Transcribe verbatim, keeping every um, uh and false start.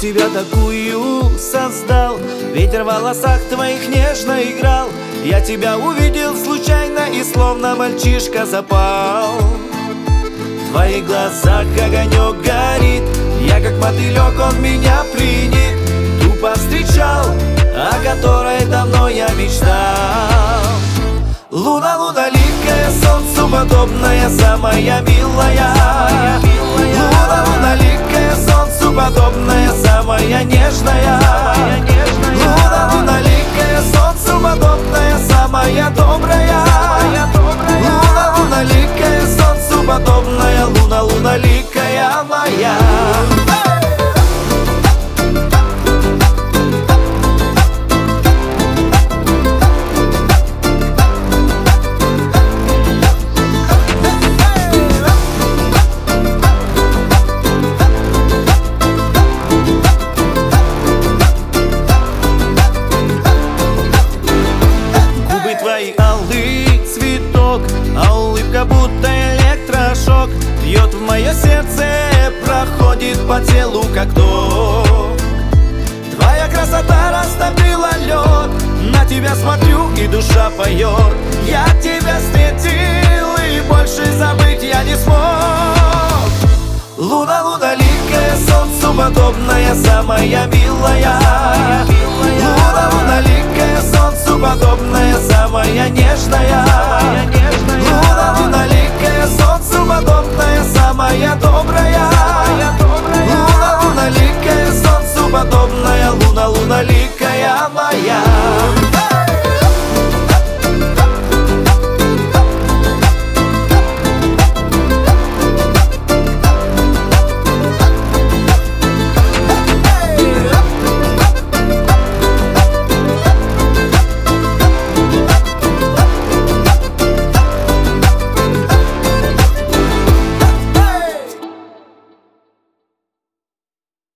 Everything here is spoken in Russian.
тебя такую создал, ветер в волосах твоих нежно играл. Я тебя увидел случайно и словно мальчишка запал. В твоих глазах огонек горит, я как мотылек, он меня пленит. Ту повстречал, о которой давно я мечтал. Луна, луналикая, солнцу подобная, самая милая. Луна, луналикая, солнцу подобная, самая нежная. Луна, луналикая, солнцу подобная, самая добрая. Луна, луналикая, солнцу подобная, луна, луналикая моя. Твой алый цветок, а улыбка будто электрошок, бьет в мое сердце, проходит по телу как ток. Твоя красота растопила лед, на тебя смотрю и душа поет. Я тебя встретил и больше забыть я не смог. Луна, луналикая, солнцу подобная, самая милая. Луна, луналикая,